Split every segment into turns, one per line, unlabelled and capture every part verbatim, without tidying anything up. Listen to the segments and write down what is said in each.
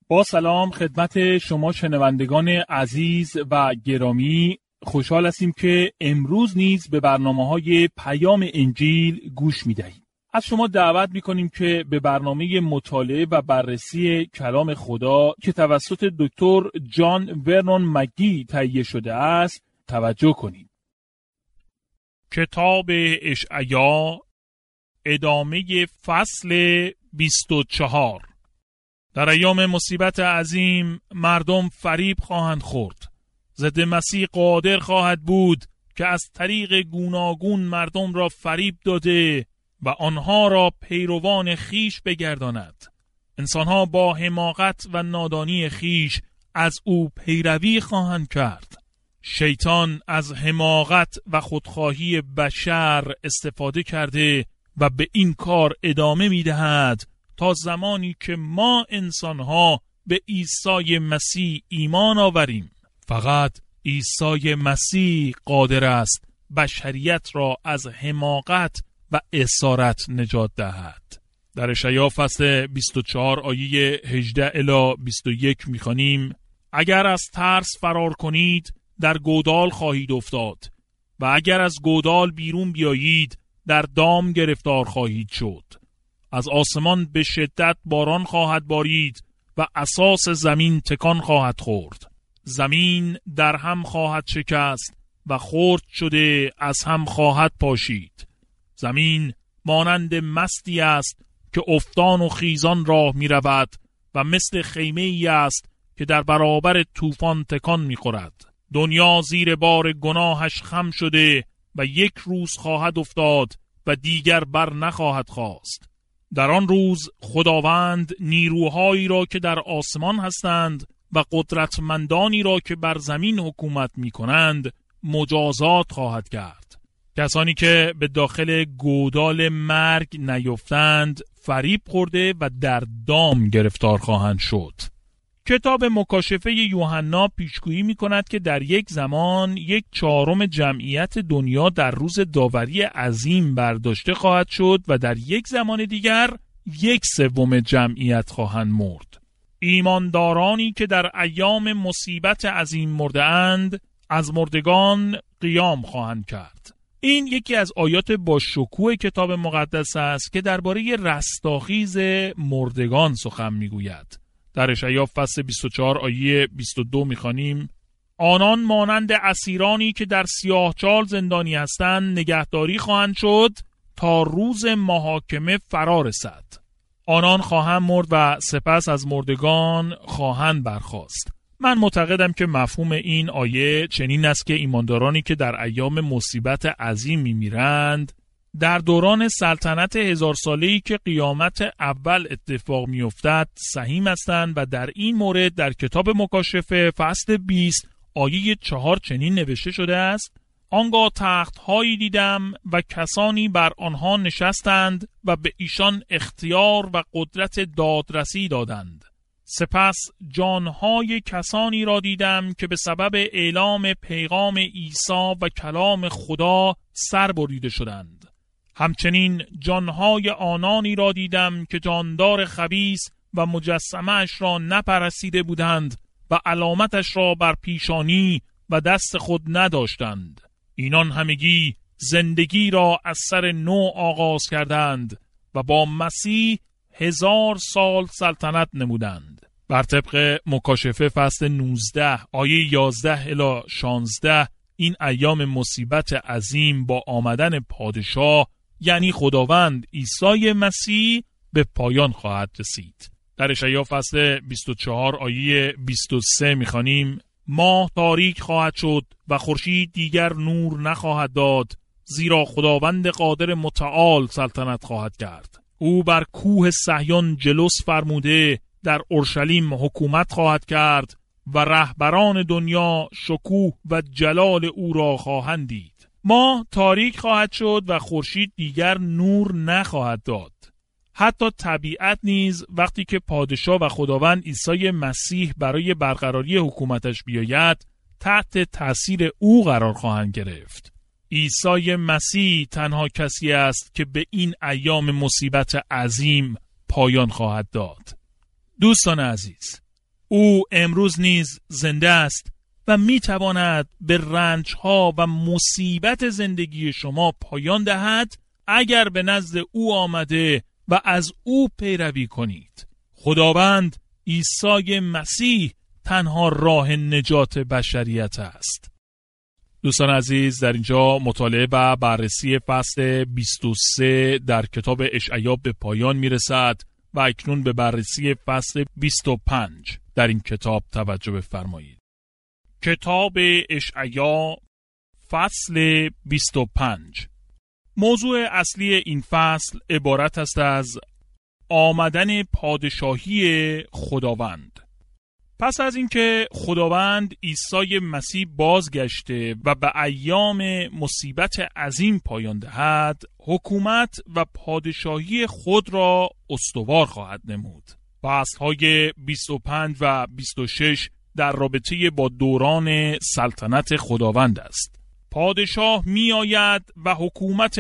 با سلام خدمت شما شنوندگان عزیز و گرامی، خوشحال هستیم که امروز نیز به برنامه‌های پیام انجیل گوش می‌دهید. از شما دعوت می‌کنیم که به برنامه مطالعه و بررسی کلام خدا که توسط دکتر جان ورنون مگی تهیه شده است توجه کنید. کتاب اشعیا، ادامه فصل بیست و چهار. در ایام مصیبت عظیم مردم فریب خواهند خورد. ضد مسیح قادر خواهد بود که از طریق گوناگون مردم را فریب داده و آنها را پیروان خیش بگرداند. انسانها با حماقت و نادانی خیش از او پیروی خواهند کرد. شیطان از حماقت و خودخواهی بشر استفاده کرده و به این کار ادامه می‌دهد تا زمانی که ما انسانها به عیسی مسیح ایمان آوریم. فقط عیسی مسیح قادر است بشریت را از حماقت و اسارت نجات دهد. در اشعیا فصل بیست و چهار آیه هجده الی بیست و یک می‌خوانیم: اگر از ترس فرار کنید در گودال خواهید افتاد و اگر از گودال بیرون بیایید در دام گرفتار خواهید شد. از آسمان به شدت باران خواهد بارید و اساس زمین تکان خواهد خورد. زمین در هم خواهد شکست و خرد شده از هم خواهد پاشید. زمین مانند مستی است که افتان و خیزان راه می رود و مثل خیمه ای است که در برابر طوفان تکان می خورد. دنیا زیر بار گناهش خم شده و یک روز خواهد افتاد و دیگر بر نخواهد خاست. در آن روز خداوند نیروهایی را که در آسمان هستند و قدرتمندانی را که بر زمین حکومت می کنند مجازات خواهد کرد. کسانی که به داخل گودال مرگ نیفتند فریب خورده و در دام گرفتار خواهند شد. کتاب مکاشفه یوحنا پیشگویی می کند که در یک زمان یک چهارم جمعیت دنیا در روز داوری عظیم برداشته خواهد شد و در یک زمان دیگر یک سوم جمعیت خواهند مرد. ایماندارانی که در ایام مصیبت عظیم مرده اند از مردگان قیام خواهند کرد. این یکی از آیات با شکوه کتاب مقدس است که درباره رستاخیز مردگان سخن میگوید. در اشعیا فصل بیست و چهار آیه بیست و دو میخوانیم: آنان مانند اسیرانی که در سیاهچال زندانی هستند نگهداری خواهند شد تا روز محاکمه فرا رسد. آنان خواهند مرد و سپس از مردگان خواهند برخاست. من معتقدم که مفهوم این آیه چنین است که ایماندارانی که در ایام مصیبت عظیم میمیرند در دوران سلطنت هزار ساله‌ای که قیامت اول اتفاق می‌افتد سهیم هستند و در این مورد در کتاب مکاشفه فصل بیست آیه چهار چنین نوشته شده است: آنگاه تخت‌هایی دیدم و کسانی بر آنها نشستند و به ایشان اختیار و قدرت دادرسی دادند. سپس جانهای کسانی را دیدم که به سبب اعلام پیغام عیسی و کلام خدا سر بریده شدند. همچنین جانهای آنانی را دیدم که جاندار خبیث و مجسمه‌اش را نپرستیده بودند و علامتش را بر پیشانی و دست خود نداشتند. اینان همگی زندگی را از سر نو آغاز کردند و با مسیح هزار سال سلطنت نمودند. بر طبق مکاشفه فصل نوزده آیه یازده الی شانزده این ایام مصیبت عظیم با آمدن پادشاه یعنی خداوند عیسی مسیح به پایان خواهد رسید. در اشعیا فصل بیست و چهار آیه بیست و سه می‌خوانیم: ماه تاریک خواهد شد و خورشید دیگر نور نخواهد داد، زیرا خداوند قادر متعال سلطنت خواهد کرد. او بر کوه صهیون جلوس فرموده در اورشلیم حکومت خواهد کرد و رهبران دنیا شکوه و جلال او را خواهند دید. ماه تاریک خواهد شد و خورشید دیگر نور نخواهد داد. حتی طبیعت نیز وقتی که پادشاه و خداوند عیسی مسیح برای برقراری حکومتش بیاید تحت تأثیر او قرار خواهند گرفت. عیسی مسیح تنها کسی است که به این ایام مصیبت عظیم پایان خواهد داد. دوستان عزیز، او امروز نیز زنده است و میتواند به رنجها و مصیبت زندگی شما پایان دهد اگر به نزد او آمده و از او پیروی کنید. خداوند عیسی مسیح تنها راه نجات بشریت است. دوستان عزیز، در اینجا مطالعه و بررسی فصل بیست و سه در کتاب اشعیا به پایان میرسد و اکنون به بررسی فصل بیست و پنج در این کتاب توجه بفرمایید. کتاب اشعیا فصل بیست و پنج. موضوع اصلی این فصل عبارت است از آمدن پادشاهی خداوند. پس از اینکه خداوند عیسی مسیح بازگشته و به ایام مصیبت عظیم پایان دهد، حکومت و پادشاهی خود را استوار خواهد نمود. فصل‌های بیست و پنج و بیست و شش در رابطه با دوران سلطنت خداوند است. پادشاه می آید و حکومت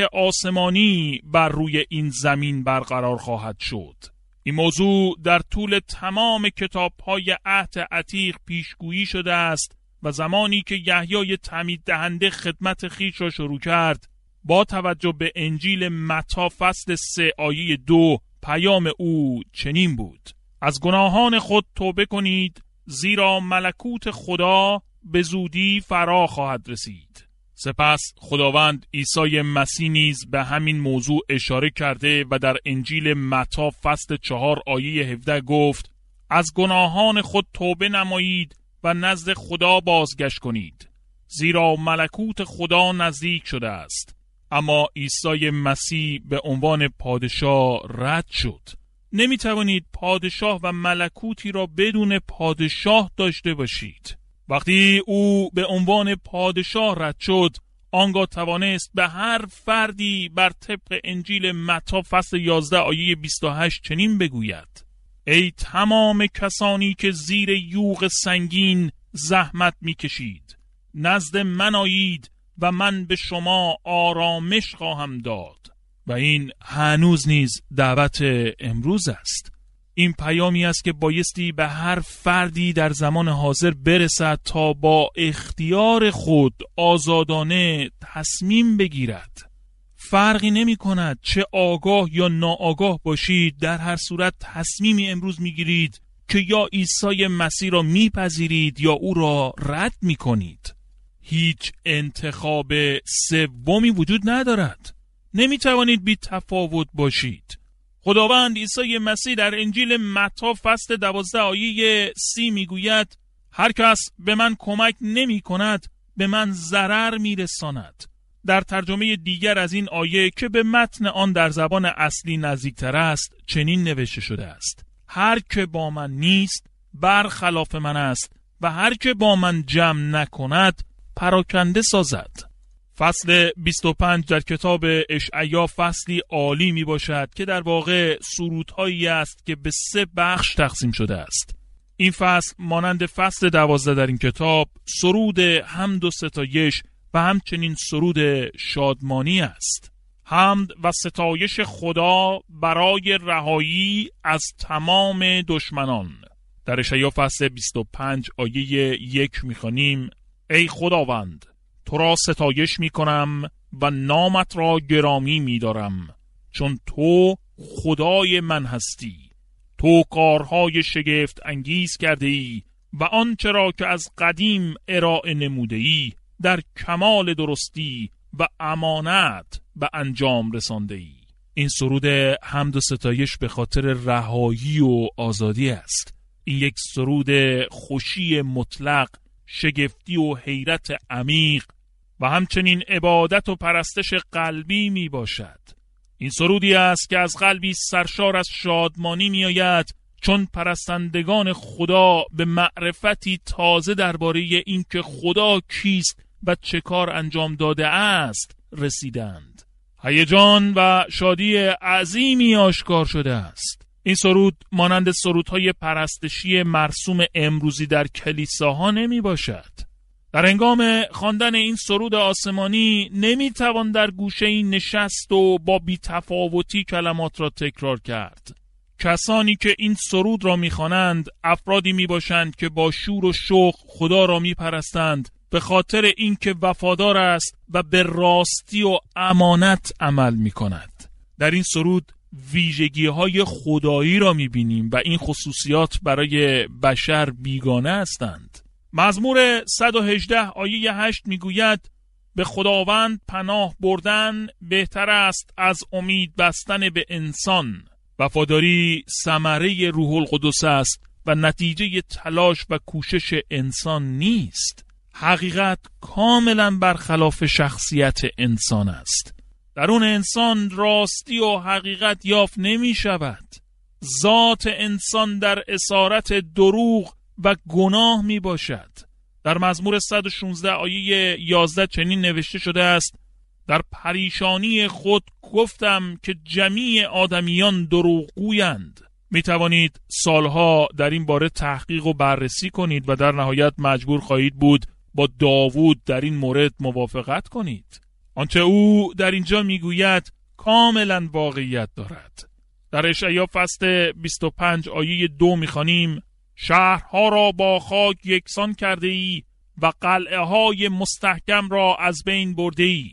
آسمانی بر روی این زمین برقرار خواهد شد. این موضوع در طول تمام کتاب‌های عهد عتیق پیشگویی شده است و زمانی که یحیای تعمید دهنده خدمت خویش را شروع کرد، با توجه به انجیل متی فصل سه آیه دو پیام او چنین بود: از گناهان خود توبه کنید، زیرا ملکوت خدا به زودی فرا خواهد رسید. سپس خداوند عیسی مسیح نیز به همین موضوع اشاره کرده و در انجیل متی فصل چهار آیه هفده گفت: از گناهان خود توبه نمایید و نزد خدا بازگشت کنید، زیرا ملکوت خدا نزدیک شده است. اما عیسی مسیح به عنوان پادشاه رد شد. نمی توانید پادشاه و ملکوتی را بدون پادشاه داشته باشید. وقتی او به عنوان پادشاه رد شد، آنگاه توانست به هر فردی بر طبق انجیل متی فصل یازده آیه بیست و هشت چنین بگوید: ای تمام کسانی که زیر یوغ سنگین زحمت می کشید، نزد من آیید و من به شما آرامش خواهم داد. و این هنوز نیز دعوت امروز است. این پیامی است که بایستی به هر فردی در زمان حاضر برسد تا با اختیار خود آزادانه تصمیم بگیرد. فرقی نمی کند چه آگاه یا ناآگاه باشید، در هر صورت تصمیمی امروز می گیرید که یا عیسی مسیح را می پذیرید یا او را رد می کنید. هیچ انتخاب سومی وجود ندارد. نمی توانید بی تفاوت باشید. خداوند عیسی مسیح در انجیل متی فصل دوازده آیه سی می گوید: هر کس به من کمک نمی کند به من ضرر می رساند. در ترجمه دیگر از این آیه که به متن آن در زبان اصلی نزدیکتر است چنین نوشته شده است: هر که با من نیست برخلاف من است و هر که با من جمع نکند پراکنده سازد. فصل بیست و پنج در کتاب اشعیا فصلی عالی می باشد که در واقع سرودهایی است که به سه بخش تقسیم شده است. این فصل مانند فصل دوازده در این کتاب سرود حمد و ستایش و همچنین سرود شادمانی است. حمد و ستایش خدا برای رهایی از تمام دشمنان. در اشعیا فصل بیست و پنج آیه یک می‌خوانیم: ای خداوند، تو را ستایش می کنم و نامت را گرامی می دارم، چون تو خدای من هستی. تو کارهای شگفت انگیز کرده ای و آنچه را که از قدیم ارائه نموده ای در کمال درستی و امانت به انجام رسانده ای. این سرود حمد و ستایش به خاطر رهایی و آزادی است. این یک سرود خوشی مطلق، شگفتی و حیرت عمیق و همچنین عبادت و پرستش قلبی می باشد. این سرودی است که از قلبی سرشار از شادمانی می آید، چون پرستندگان خدا به معرفتی تازه درباره این که خدا کیست و چه کار انجام داده است رسیدند. هیجان و شادی عظیمی آشکار شده است. این سرود مانند سرودهای پرستشی مرسوم امروزی در کلیساها نمی باشد. در هنگام خواندن این سرود آسمانی نمی توان در گوشه‌ای نشست و با بی‌تفاوتی کلمات را تکرار کرد. کسانی که این سرود را می‌خوانند افرادی میباشند که با شور و شوق خدا را میپرستند، به خاطر اینکه وفادار است و به راستی و امانت عمل میکند. در این سرود ویژگی‌های خدایی را می‌بینیم و این خصوصیات برای بشر بیگانه هستند. مزمور صد و هجده آیه هشت میگوید به خداوند پناه بردن بهتر است از امید بستن به انسان. وفاداری ثمره روح القدس است و نتیجه تلاش و کوشش انسان نیست. حقیقت کاملا برخلاف شخصیت انسان است. درون انسان راستی و حقیقت یافت نمی شود. ذات انسان در اسارت دروغ و گناه می باشد. در مزمور صد و شانزده آیه یازده چنین نوشته شده است: در پریشانی خود گفتم که جمیع آدمیان دروغگویند. می توانید سالها در این باره تحقیق و بررسی کنید و در نهایت مجبور خواهید بود با داوود در این مورد موافقت کنید. آنچه او در اینجا میگوید کاملا واقعیت دارد. در اشعیا فصل بیست و پنج آیه دو میخوانیم: شهرها را با خاک یکسان کرده ای و قلعه های مستحکم را از بین برده ای.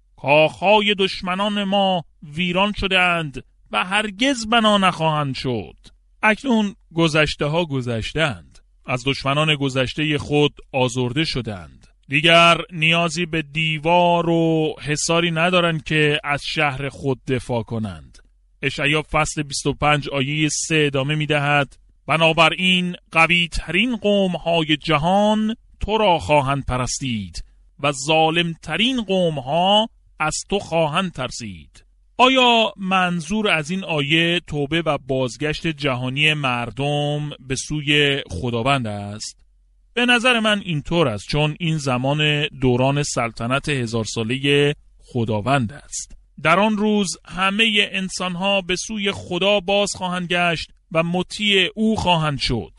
کاخهای دشمنان ما ویران شده اند و هرگز بنا نخواهند شد. اکنون گذشته ها گذشتند. از دشمنان گذشته خود آزرده شدند. دیگر نیازی به دیوار و حصاری ندارند که از شهر خود دفاع کنند. اشعیا فصل بیست و پنج آیه سه ادامه می دهد: بنابراین قوی ترین قوم های جهان تو را خواهند پرستید و ظالم ترین قوم ها از تو خواهند ترسید. آیا منظور از این آیه توبه و بازگشت جهانی مردم به سوی خداوند است؟ به نظر من اینطور است، چون این زمان دوران سلطنت هزار ساله خداوند است. در آن روز همه انسانها به سوی خدا باز خواهند گشت و مطیع او خواهند شد.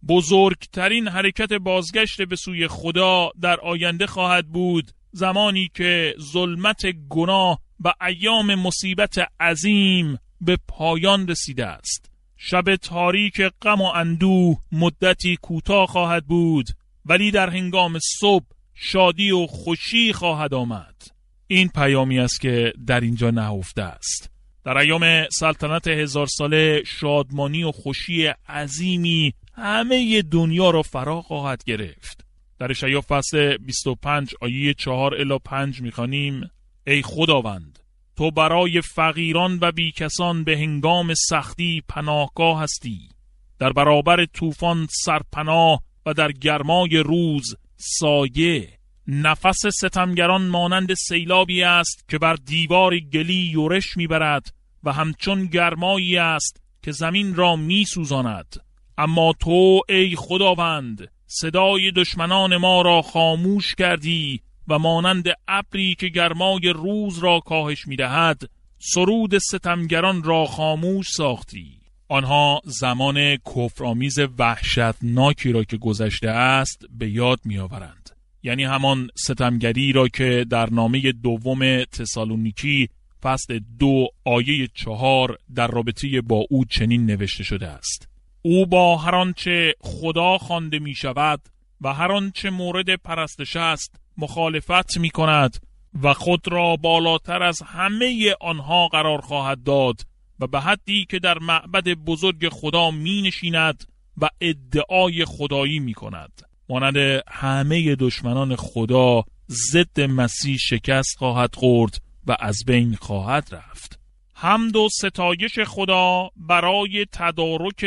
بزرگترین حرکت بازگشت به سوی خدا در آینده خواهد بود، زمانی که ظلمت گناه و ایام مصیبت عظیم به پایان رسیده است. شب تاریک غم و اندوه مدتی کوتاه خواهد بود، ولی در هنگام صبح شادی و خوشی خواهد آمد. این پیامی است که در اینجا نهفته است. در ایام سلطنت هزار ساله شادمانی و خوشی عظیمی همه دنیا را فرا خواهد گرفت. در اشعیا فصل بیست و پنج آیه چهار الی پنج می‌خوانیم: ای خداوند، تو برای فقیران و بیکسان به هنگام سختی پناهگاه هستی. در برابر طوفان سرپناه و در گرمای روز سایه. نفس ستمگران مانند سیلابی است که بر دیوار گلی یورش میبرد و همچون گرمایی است که زمین را میسوزاند. اما تو ای خداوند صدای دشمنان ما را خاموش کردی و مانند ابری که گرمای روز را کاهش می‌دهد سرود ستمگران را خاموش ساختی. آنها زمان کفرآمیز وحشتناکی را که گذشته است به یاد می‌آورند، یعنی همان ستمگری را که در نامه دوم تسالونیکی فصل دو آیه چهار در رابطه با او چنین نوشته شده است: او با هر آنچه خدا خوانده می شود و هر آنچه مورد پرستش است مخالفت می کند و خود را بالاتر از همه آنها قرار خواهد داد و به حدی که در معبد بزرگ خدا می نشیند و ادعای خدایی می کند. مانند همه دشمنان خدا ضد مسیح شکست خواهد خورد و از بین خواهد رفت. حمد و ستایش خدا برای تدارک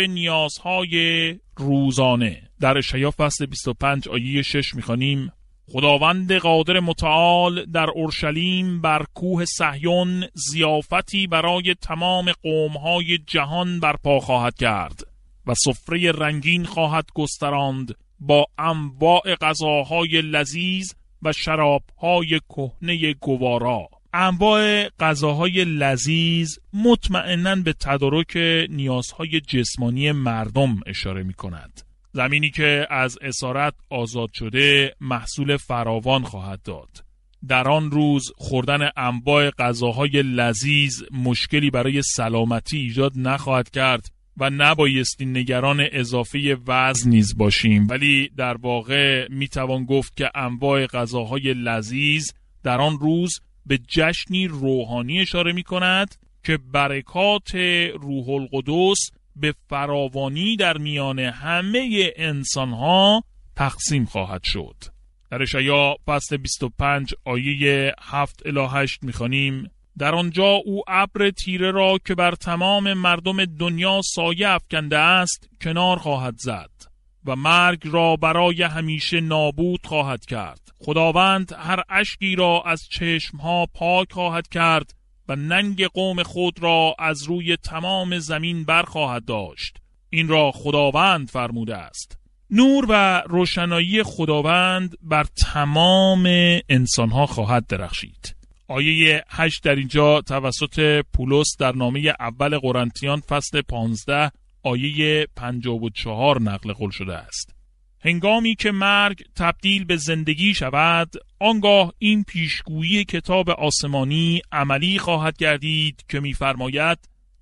نیازهای روزانه. در اشعیا فصل بیست و پنج آیه شش می‌خوانیم: خداوند قادر متعال در اورشلیم بر کوه صهیون ضیافتی برای تمام قوم‌های جهان برپا خواهد کرد و سفره رنگین خواهد گستراند با انواع غذاهای لذیذ و شرابهای کهنه گوارا. انواع غذاهای لذیذ مطمئناً به تدارک نیازهای جسمانی مردم اشاره می کند. زمینی که از اسارت آزاد شده محصول فراوان خواهد داد. در آن روز خوردن انواع غذاهای لذیذ مشکلی برای سلامتی ایجاد نخواهد کرد و نبایستی نگران اضافه وزن نیز باشیم، ولی در واقع میتوان گفت که انواع غذاهای لذیذ در آن روز به جشنی روحانی اشاره می‌کند که برکات روح القدس به فراوانی در میان همه انسان‌ها تقسیم خواهد شد. در اشعیا فصل بیست و پنج آیه هفت الی هشت می‌خوانیم: در آنجا او ابر تیره را که بر تمام مردم دنیا سایه افکنده است کنار خواهد زد و مرگ را برای همیشه نابود خواهد کرد. خداوند هر اشکی را از چشمها پاک خواهد کرد و ننگ قوم خود را از روی تمام زمین برخواهد داشت. این را خداوند فرموده است. نور و روشنایی خداوند بر تمام انسانها خواهد درخشید. آیه هشت در اینجا توسط پولس در نامه اول قرنتیان فصل پانزده آیه پنجاه و چهار نقل قول شده است. هنگامی که مرگ تبدیل به زندگی شود، آنگاه این پیشگویی کتاب آسمانی عملی خواهد گردید که می‌فرماید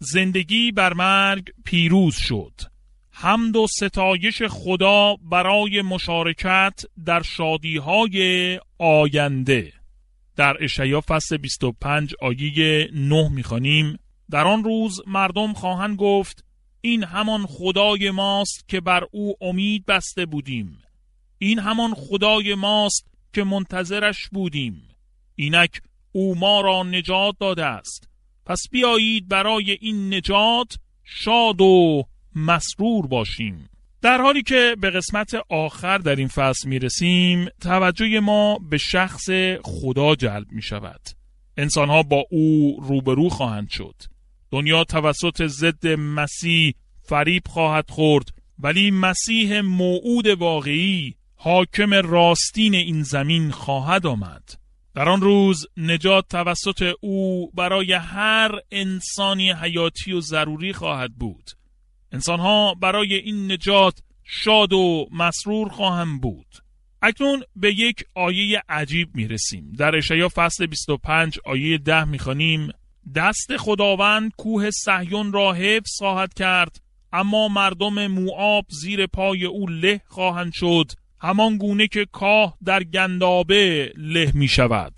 زندگی بر مرگ پیروز شد. حمد و ستایش خدا برای مشارکت در شادی‌های آینده. در اشعیا فصل بیست و پنج آیه نه می‌خوانیم: در آن روز مردم خواهند گفت این همان خدای ماست که بر او امید بسته بودیم. این همان خدای ماست که منتظرش بودیم. اینک او ما را نجات داده است. پس بیایید برای این نجات شاد و مسرور باشیم. در حالی که به قسمت آخر در این فصل میرسیم، توجه ما به شخص خدا جلب می شود. انسانها با او روبرو خواهند شد. دنیا توسط ضد مسیح فریب خواهد خورد، ولی مسیح موعود واقعی حاکم راستین این زمین خواهد آمد. در آن روز نجات توسط او برای هر انسانی حیاتی و ضروری خواهد بود. انسانها برای این نجات شاد و مسرور خواهند بود. اکنون به یک آیه عجیب میرسیم. در اشعیا فصل بیست و پنج آیه ده میخوانیم: دست خداوند کوه صهیون را حفظ خواهد کرد، اما مردم موآب زیر پای او له خواهند شد، همان گونه که کاه در گندابه له می شود.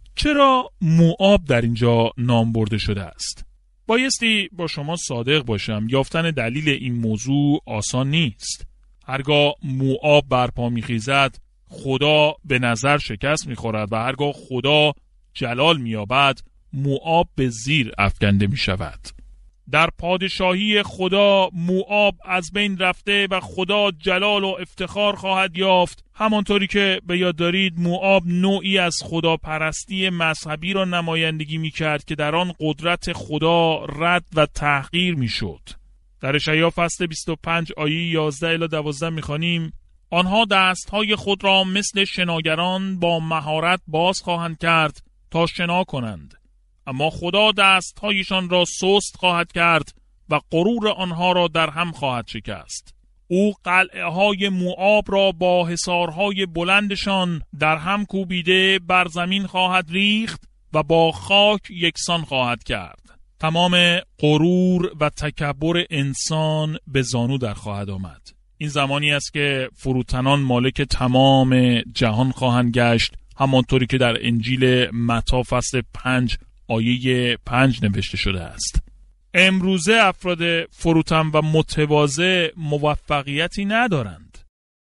چرا موآب در اینجا نام برده شده است؟ بایستی با شما صادق باشم، یافتن دلیل این موضوع آسان نیست. هرگاه موآب برپا می خیزد، خدا به نظر شکست می خورد و هرگاه خدا جلال می یابد، موآب به زیر افکنده می شود. در پادشاهی خدا موآب از بین رفته و خدا جلال و افتخار خواهد یافت. همانطوری که به یاد دارید موآب نوعی از خداپرستی مذهبی را نمایندگی می کرد که در آن قدرت خدا رد و تحقیر می شد. در اشعیا فصل بیست و پنج آیه یازده الی دوازده می خوانیم: آنها دستهای خود را مثل شناگران با مهارت باز خواهند کرد تا شنا کنند، اما خدا دستهایشان را سست خواهد کرد و غرور آنها را در هم خواهد شکست. او قلعه های موآب را با حصارهای بلندشان در هم کوبیده بر زمین خواهد ریخت و با خاک یکسان خواهد کرد. تمام غرور و تکبر انسان به زانو در خواهد آمد. این زمانی است که فروتنان مالک تمام جهان خواهند گشت، همانطوری که در انجیل متی فصل پنج آیه پنج نوشته شده است. امروزه افراد فروتن و متواضع موفقیتی ندارند.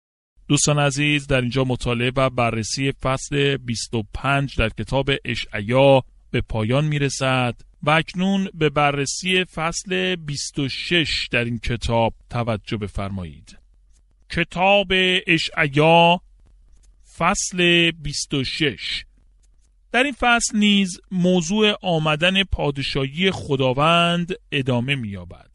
دوستان عزیز، در اینجا مطالعه و بررسی فصل بیست و پنج در کتاب اشعیا به پایان میرسد و اکنون به بررسی فصل بیست و شش در این کتاب توجه بفرمایید. کتاب اشعیا فصل بیست و شش. در این فصل نیز موضوع آمدن پادشاهی خداوند ادامه می‌یابد.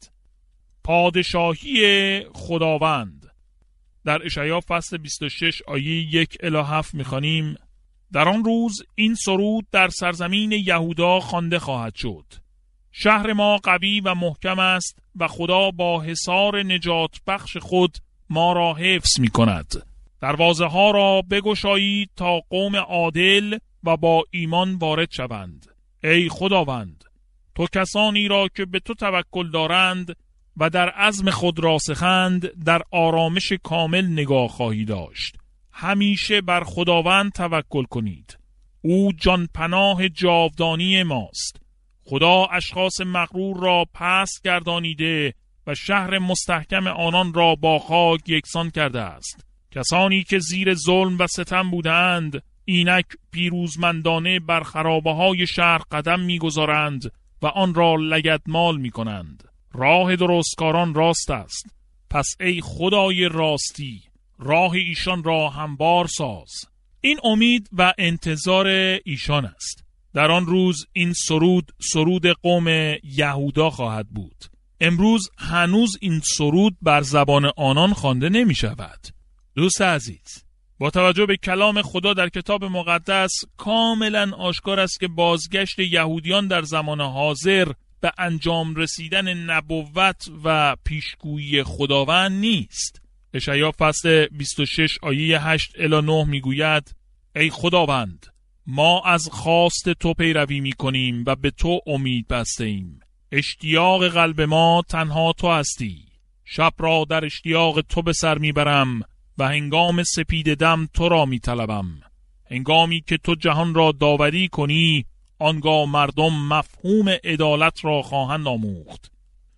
پادشاهی خداوند. در اشعیا فصل بیست و شش آیه یک الی هفت می‌خوانیم: در آن روز این سرود در سرزمین یهودا خوانده خواهد شد: شهر ما قوی و محکم است و خدا با حصار نجات بخش خود ما را حفظ می‌کند. دروازه ها را بگشایید تا قوم عادل و با ایمان وارد شوند. ای خداوند، تو کسانی را که به تو توکل دارند و در عزم خود راسخند در آرامش کامل نگاه خواهی داشت. همیشه بر خداوند توکل کنید. او جان پناه جاودانی ماست. خدا اشخاص مغرور را پست گردانیده و شهر مستحکم آنان را با خاک یکسان کرده است. کسانی که زیر ظلم و ستم بودند اینک پیروزمندانه بر خرابه‌های شهر قدم می‌گذارند و آن را لگدمال می‌کنند. راه درستکاران راست است. پس ای خدای راستی، راه ایشان را هموار ساز. این امید و انتظار ایشان است. در آن روز این سرود سرود قوم یهودا خواهد بود. امروز هنوز این سرود بر زبان آنان خوانده نمی شود. دوست عزیز، با توجه به کلام خدا در کتاب مقدس کاملا آشکار است که بازگشت یهودیان در زمان حاضر به انجام رسیدن نبوت و پیشگویی خداوند نیست. اشعیا فصل بیست و شش آیه هشت الی نه میگوید: ای خداوند، ما از خواست تو پیروی میکنیم و به تو امید بسته ایم. اشتیاق قلب ما تنها تو هستی. شب را در اشتیاق تو به سر میبرم و هنگام سپید دم تو را میطلبم. هنگامی که تو جهان را داوری کنی، آنگاه مردم مفهوم عدالت را خواهند آموخت.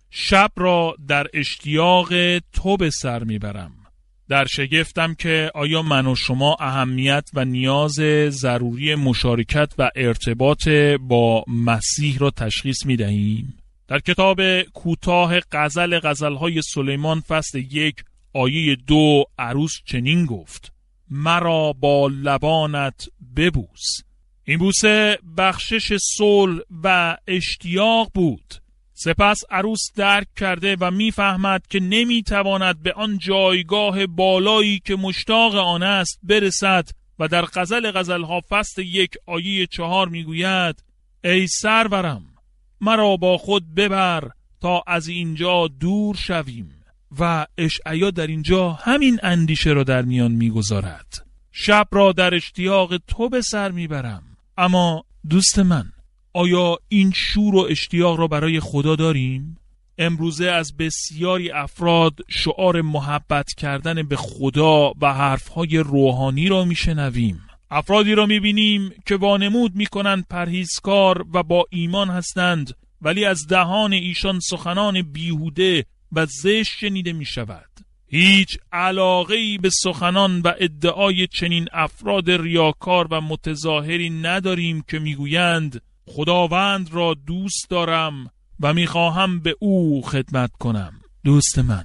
شب را در اشتیاق تو به سر میبرم. در شگفتم که آیا من و شما اهمیت و نیاز ضروری مشارکت و ارتباط با مسیح را تشخیص میدهیم. در کتاب کوتاه غزل غزلهای سلیمان فصل یک آیه دو عروس چنین گفت: مرا با لبانت ببوس. این بوسه بخشش صلح و اشتیاق بود. سپس عروس درک کرده و میفهمد که نمیتواند به آن جایگاه بالایی که مشتاق آن است برسد و در غزل غزلها فصل یک آیه چهار میگوید: ای سرورم، مرا با خود ببر تا از اینجا دور شویم. و اشعیا در اینجا همین اندیشه را در میان میگذارد. شب را در اشتیاق تو به سر میبرم. اما دوست من، آیا این شور و اشتیاق را برای خدا داریم؟ امروزه از بسیاری افراد شعار محبت کردن به خدا و حرفهای روحانی را میشنویم. افرادی را میبینیم که وانمود میکنند پرهیزکار و با ایمان هستند، ولی از دهان ایشان سخنان بیهوده و زشت شنیده میشود. هیچ علاقه‌ای به سخنان و ادعای چنین افراد ریاکار و متظاهری نداریم که میگویند خداوند را دوست دارم و میخواهم به او خدمت کنم. دوست من،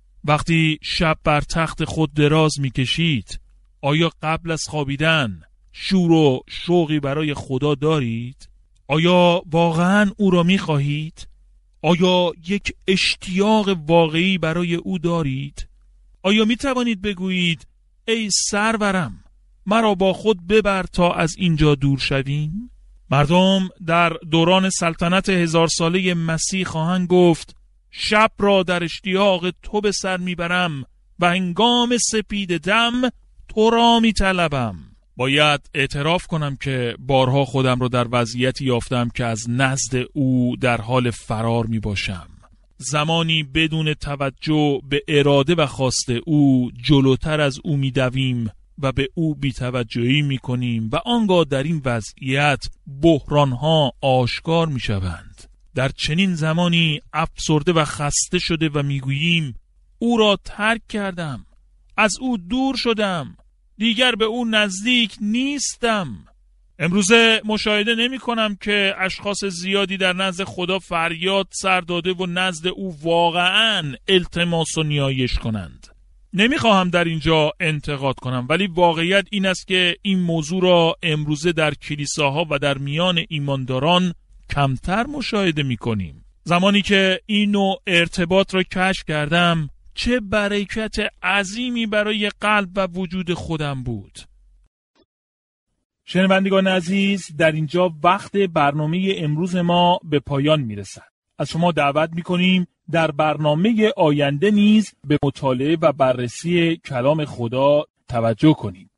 وقتی شب بر تخت خود دراز میکشید، آیا قبل از خوابیدن شور و شوقی برای خدا دارید؟ آیا واقعا او را میخواهید؟ آیا یک اشتیاق واقعی برای او دارید؟ آیا می توانید بگویید: ای سرورم، مرا با خود ببر تا از اینجا دور شویم؟ مردم در دوران سلطنت هزار ساله مسیح خواهند گفت: شب را در اشتیاق تو به سر میبرم و هنگام سپید دم تو را میطلبم. باید اعتراف کنم که بارها خودم را در وضعیتی یافتم که از نزد او در حال فرار می باشم. زمانی بدون توجه به اراده و خواست او جلوتر از او می دویم و به او بی‌توجهی می کنیم و آنگاه در این وضعیت بحرانها آشکار می شوند. در چنین زمانی افسرده و خسته شده و می گوییم: او را ترک کردم، از او دور شدم، دیگر به او نزدیک نیستم. امروزه مشاهده نمی کنم که اشخاص زیادی در نزد خدا فریاد سر داده و نزد او واقعاً التماس و نیایش کنند. نمی خواهم در اینجا انتقاد کنم، ولی واقعیت این است که این موضوع را امروزه در کلیساها و در میان ایمانداران کمتر مشاهده می کنیم. زمانی که این نوع ارتباط را کشف کردم، چه برکت عظیمی برای قلب و وجود خودم بود. شنوندگان عزیز، در اینجا وقت برنامه امروز ما به پایان میرسد. از شما دعوت میکنیم در برنامه آینده نیز به مطالعه و بررسی کلام خدا توجه کنید.